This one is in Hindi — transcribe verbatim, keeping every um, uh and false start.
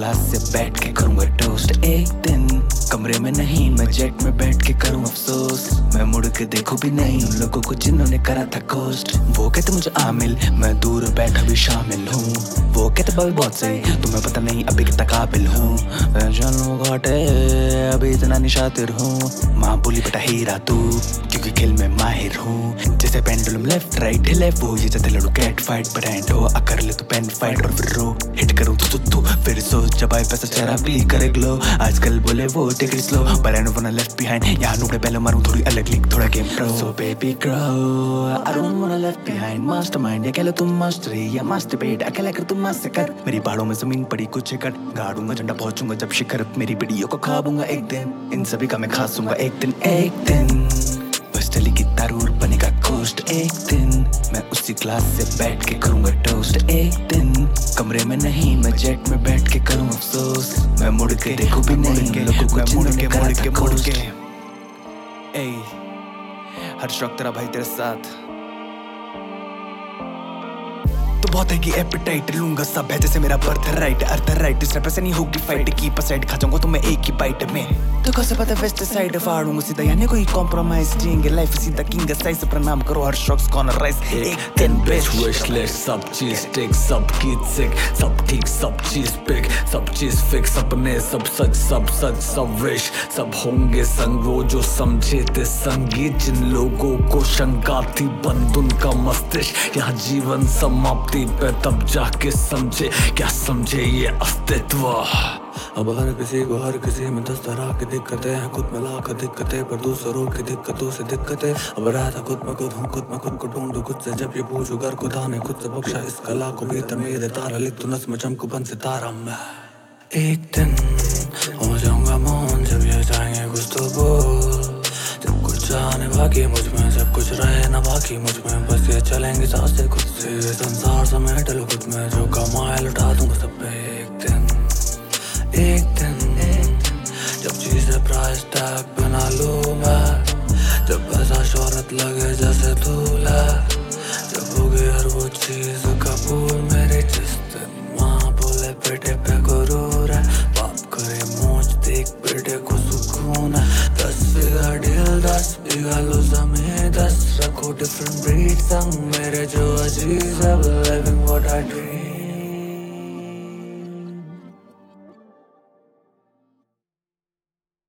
क्लास से बैठ के करूंगा टोस्ट। एक दिन कमरे में नहीं, मैं जेट में बैठ के करूं अफसोस। मैं मुड़ के देखूं भी नहीं उन लोगों को जिन्होंने करा था कोस्ट। वो कहते मुझे आमिल, मैं दूर बैठा भी शामिल हूँ। वो कहते भाई बहुत सही, तुम्हें पता नहीं अभी कितना काबिल हूँ। जानू घाटे अभी इतना निशातिर हूँ। माँ बोली बेटा हीरा तू, क्योंकि खेल में माहिर हूँ। जैसे पेंडुलम लेफ्ट राइट लेफ्ट, वो ये जैसे लड़ू कैट फाइट ब्रांड हो। अकर ले तो पेन फाइट और फिर रो हिट करूँ तो तू फिर सोच। जब आए पैसा चेहरा भी करे ग्लो। आजकल बोले वो take it slow, but I don't wanna left behind। यहाँ नूबड़े पहले मारूं थोड़ी अलग लीग, थोड़ा game pro. So baby grow, I don't wanna left behind। mastermind या कह लो तुम मास्टरी या मास्टरबेट, अकेला कर तुम मस्त कर। मेरी बाड़ों में जमीन पड़ी कुछ एकड़, गाड़ूंगा झंडा पहुंचूंगा जब शिखर। मेरी वीडियो को खाबूंगा एक दिन, इन सभी का मैं खासूंगा एक दिन। एक दिन बस चली की तारूर बनेगा कोस्ट। एक दिन मैं उसी क्लास से बैठ के करूंगा टोस्ट। एक दिन कमरे में नहीं, मैं जेट में बैठ के करूं अफसोस। मैं मुड़ के देखूं भी नहीं लोगों को जिन्होंने करा था कोस्ट। ए हर शौक तेरा भाई तेरे साथ तो बहुत है कि एपिटाइट लूंगा सब है जैसे मेरा बर्थ राइट। अर्थ राइट इस से नहीं होगी फाइट की पसाइड, खा जाऊंगा तो मैं एक ही बाइट में। तो कैसे पता वेस्ट साइड फाड़ूंगा सीधा, यानी कोई कॉम्प्रोमाइज नहीं। लाइफ सीधा किंग साइज प्रणाम करो हर शॉक्स कॉर्नर राइस। एक दिन बेस्ट विश लिस्ट, सब चीज टिक, सब गीत सिक, सब ठीक सब चीज पिक, सब चीज फिक्स। अपने सब सच सब सच सब विश, सब होंगे संग वो जो समझे थे संगीत। जिन लोगों को शंका थी बंद उनका मस्तिष्क, यहाँ जीवन समाप्त पे तब जाके समझे क्या समझे ये अस्तित्व। अब हर किसी को हर किसी में दस तरह की दिक्कतें हैं। खुद में लाख दिक्कतें पर दूसरों की दिक्कतों से दिक्कतें। अब रहता खुद में खुद हूँ, खुद में खुद को ढूंढूं खुद से। जब ये पूछूं घर खुदा ने खुद से बख्शा इस कला को भीतर मेरे तारा लिख तू नस में चमकू बन सितारा मैं। एक दिन हो जाऊंगा मौन जब ये जाएंगे कुछ तो बोल। जब कुछ आने बाकी मुझ में, जब कुछ रहे ना बाकी मुझ में। बस ये चलेंगे सांसें खुद से, संसार समेट लो खुद में। जो कमाए लुटा दूंगा सब पे एक दिन।